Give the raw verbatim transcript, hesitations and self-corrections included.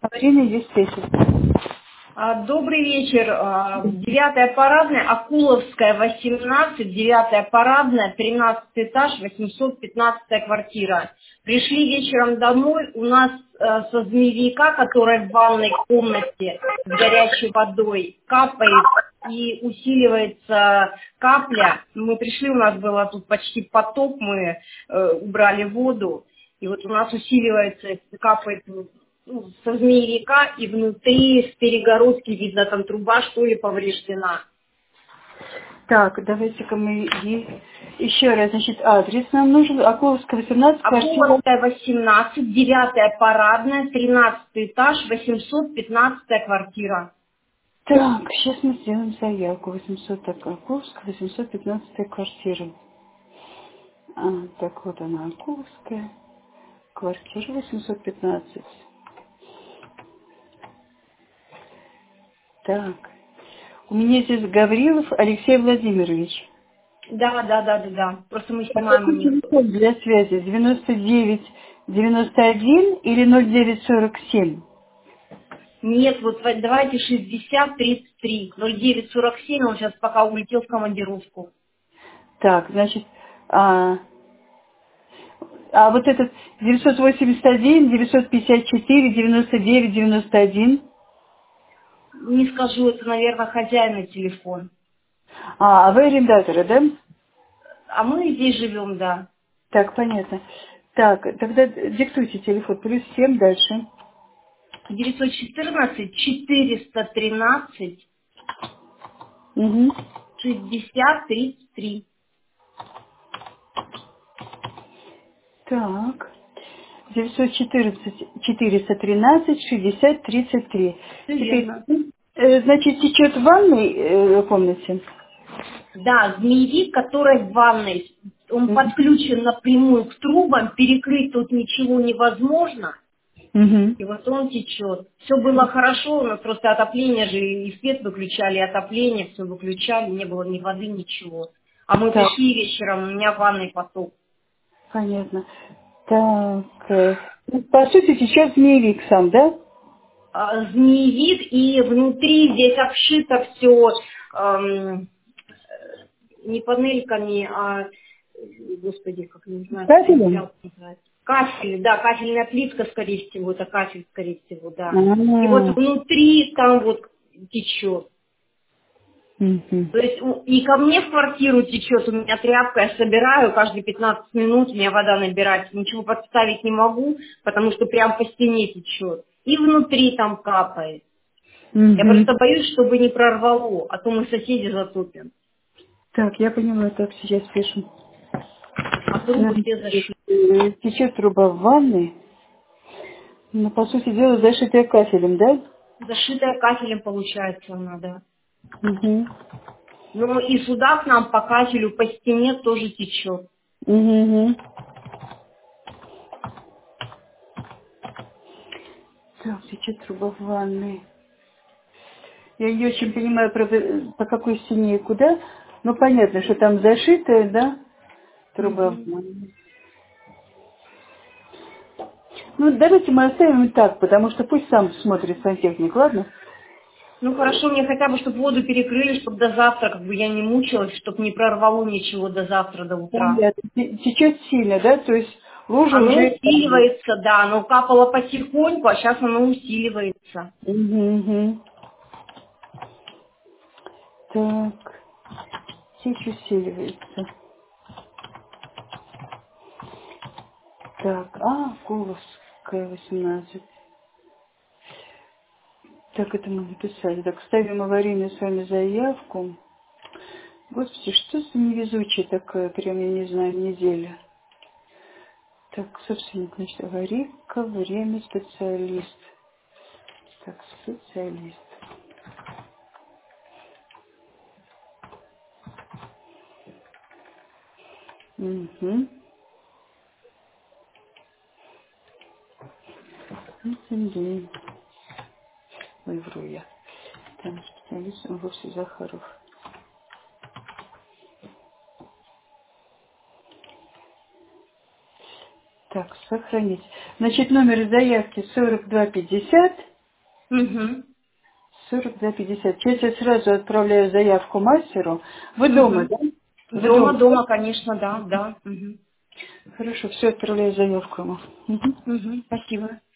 Аварийный диспетчер. А, Добрый вечер. А, Девятая парадная, Акуловская, восемнадцать, девятая парадная, тринадцатый этаж, восемьсот пятнадцатая квартира. Пришли вечером домой, у нас э, со змеевика, который в ванной комнате с горячей водой, капает и усиливается капля. Мы пришли, у нас было тут почти потоп, мы э, убрали воду, и вот у нас усиливается, капает ну, со змеевика, и внутри с перегородки видно, там труба что ли повреждена. Так, давайте-ка мы е- еще раз, значит, адрес нам нужен. Акуловская, восемнадцать, квартира. Акуловская, восемнадцать, девятая парадная, тринадцатый этаж, восемьсот пятнадцатая квартира. Так, сейчас мы сделаем заявку. восемьсот, так, Акуловская, восемьсот пятнадцатая квартира. А, так, вот она, Акуловская, квартира восемьсот пятнадцать. Так, у меня здесь Гаврилов Алексей Владимирович. Да, да, да, да, да. Просто мы А снимаем у какой них. телефон для связи? девяносто девять девяносто один или ноль девять сорок семь? Нет, вот в- давайте шестьдесят тридцать три, ноль девять сорок семь, он сейчас пока улетел в командировку. Так, значит, а, а вот этот девятьсот восемьдесят один, девятьсот пятьдесят четыре, девяносто девять, девяносто один. Не скажу, это, наверное, хозяина телефон. А, а вы арендаторы, да? А мы здесь живем, да. Так, понятно. Так, тогда диктуйте телефон. Плюс семь дальше. девятьсот четырнадцать, четыреста тринадцать, Угу. шестьдесят тридцать три. Так. девятьсот четырнадцать, четыреста тринадцать, шестьдесят тридцать три. Все Теперь, верно. э, значит, течет в ванной э, комнате? Да, змеевик, который в ванной, он подключен напрямую к трубам, перекрыть тут ничего невозможно, Угу. и вот он течет. Все было хорошо, у нас просто отопление же, и свет выключали, и отопление, все выключали, не было ни воды, ничего. А мы Так, пришли вечером, у меня в ванной потоп. понятно. Так, э, ну, по сути, течет змеевик сам, да? А, Змеевик, и внутри здесь обшито все не панельками, а, господи, как не знаю, как Кабелем? материал называется. Кафель, да, кафельная плитка, скорее всего, это кафель, скорее всего, да. И вот А, внутри там вот течет. мгм. То есть у- и ко мне в квартиру течет, у меня тряпка, я собираю, каждые пятнадцать минут у меня вода набирать. Ничего подставить не могу, потому что прям по стене течет. И внутри там капает. Я Мгм. просто боюсь, чтобы не прорвало, а то мы соседи затопим. Так, я поняла, так, сейчас пишем. А трубы Значит, все зашиты. э, течет труба в ванной, но, по сути дела, зашитая кафелем, да? Зашитая кафелем получается она, да. Угу. Ну и сюда к нам по кафелю, по стене тоже течет. Угу. Так, течет труба в ванной. Я не очень понимаю, правда, по какой стене и куда, но понятно, что там зашитая, да, труба в Мгм. ванной. Ну, давайте мы оставим так, потому что пусть сам смотрит сантехник, ладно? Ну хорошо, мне хотя бы, чтобы воду перекрыли, чтобы до завтра, как бы я не мучилась, чтобы не прорвало ничего до завтра, до утра. Понятно. Те- Течет сильно, да, то есть лужа Оно уже... усиливается, да, оно капало потихоньку, а сейчас оно усиливается. Угу, угу. Так, течь усиливается. Так, а, Куловская, восемнадцать. Так, это мы написали. Так, ставим аварийную с вами заявку. Господи, что за невезучая такая, прям, я не знаю, неделя. Так, собственно, значит, аварийка, время, специалист. Так, специалист. Угу. Ой, вру я. Там специалист, он вовсе Захаров. Так, сохранить. Значит, номер заявки сорок два пятьдесят. Угу. сорок два пятьдесят. Сейчас я сразу отправляю заявку мастеру. Вы дома, Угу. да? Вы Дома, дома. дома, конечно, да, да. Угу. Хорошо, все, отправляю заявку ему. Мгм. Угу. Спасибо.